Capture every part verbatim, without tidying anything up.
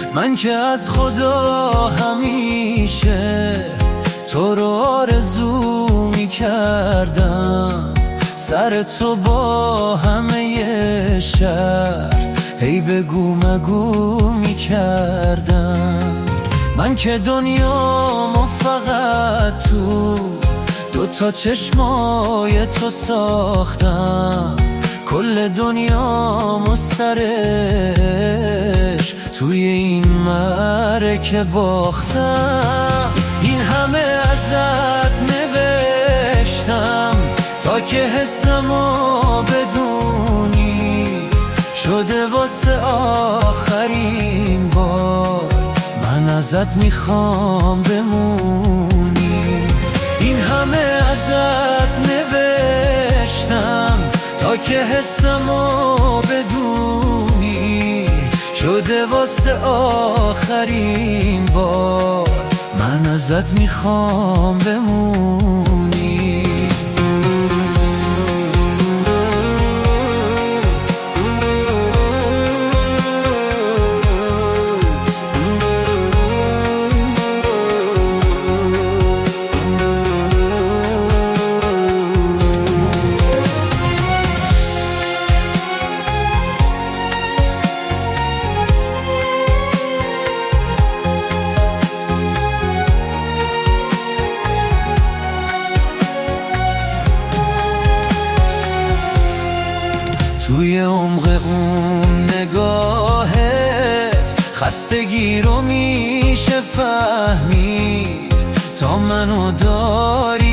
من که از خدا همیشه تو رو آرزو می کردم، سر تو با همه شهر هی بگو مگو می کردم. من که دنیامو فقط تو دو تا چشمای تو ساختم، کل دنیامو سرش توی این معرکه باختم. این همه ازت نوشتم تا که حسمو بدونی، شده واسه آخرین بار من ازت میخوام بمونی. این همه ازت نوشتم تا که حسمو بدونی، شده واسه آخرین بار من ازت میخوام بمونی. توی عمق اون نگاهت خستگی رو میشه فهمید، تا منو داری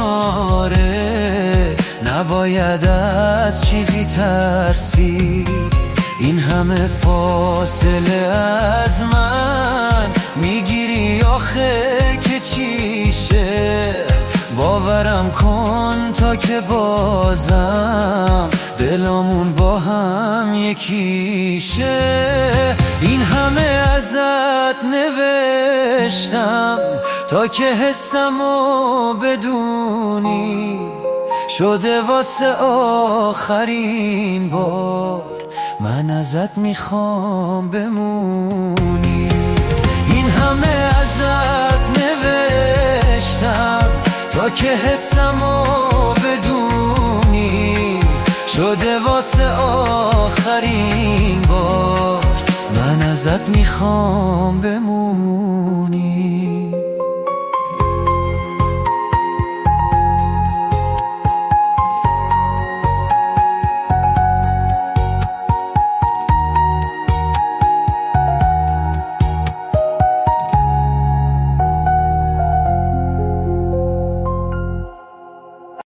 کناره نباید از چیزی ترسید. این همه فاصله از من میگیری آخه که چیشه، باورم کن تا که بازم دلامون با هم یکیشه. این همه ازت نوشتم تا که حسمو بدونی، شده واسه آخرین بار من ازت میخوام بمونی. این همه ازت نوشتم تا که حسمو بدونی، شده واسه آخرین بار من ازت میخوام بمونی.